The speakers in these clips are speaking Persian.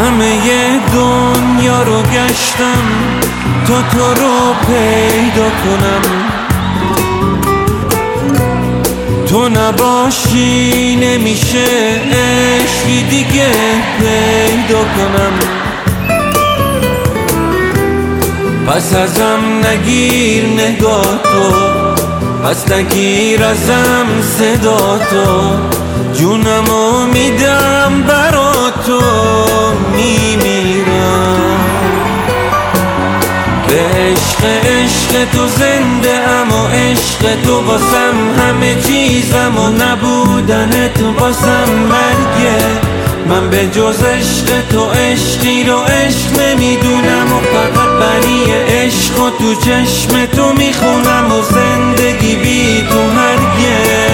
همه دنیا رو گشتم تا تو رو پیدا کنم، تو نباشی نمیشه عشقی دیگه پیدا کنم. پس ازم نگیر نگاه تو، پس نگیر ازم صدا تو، جونمو میدم برا تو، میمیرم به عشق تو زنده ام و عشق تو واسم همه چیزم و نبودن تو واسم مرگه. من به جز عشق تو عشقی رو عشق نمیدونم و فقط بنی عشق و تو چشم تو میخونم و زندگی بی تو مرگه.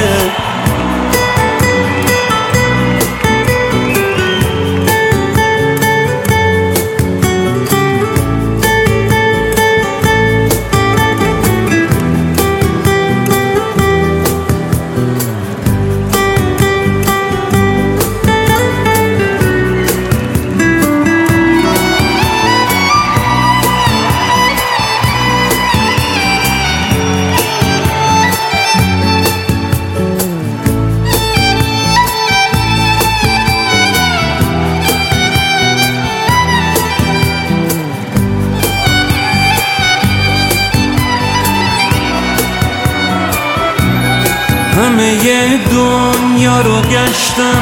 همه دنیا رو گشتم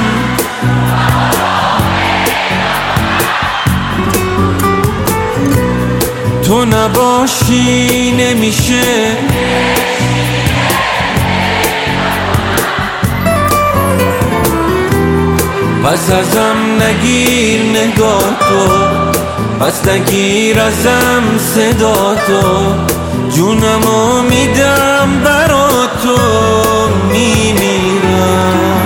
تو نباشی نمیشه، پس ازم نگیر نگاه تو، پس نگیر ازم صدا تو، جونمو میدم برا تو، میمیرم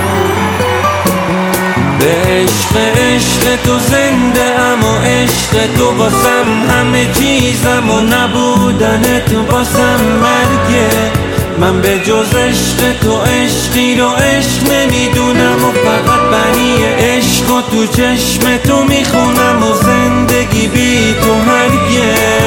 به عشق تو زنده ام و عشق تو واسم همه چیزم و نبودن تو واسم مرگه. من به جز عشق تو عشقی رو عشق نمیدونم و فقط بنی عشق و تو چشم تو میخونم و زندگی بی تو مرگه.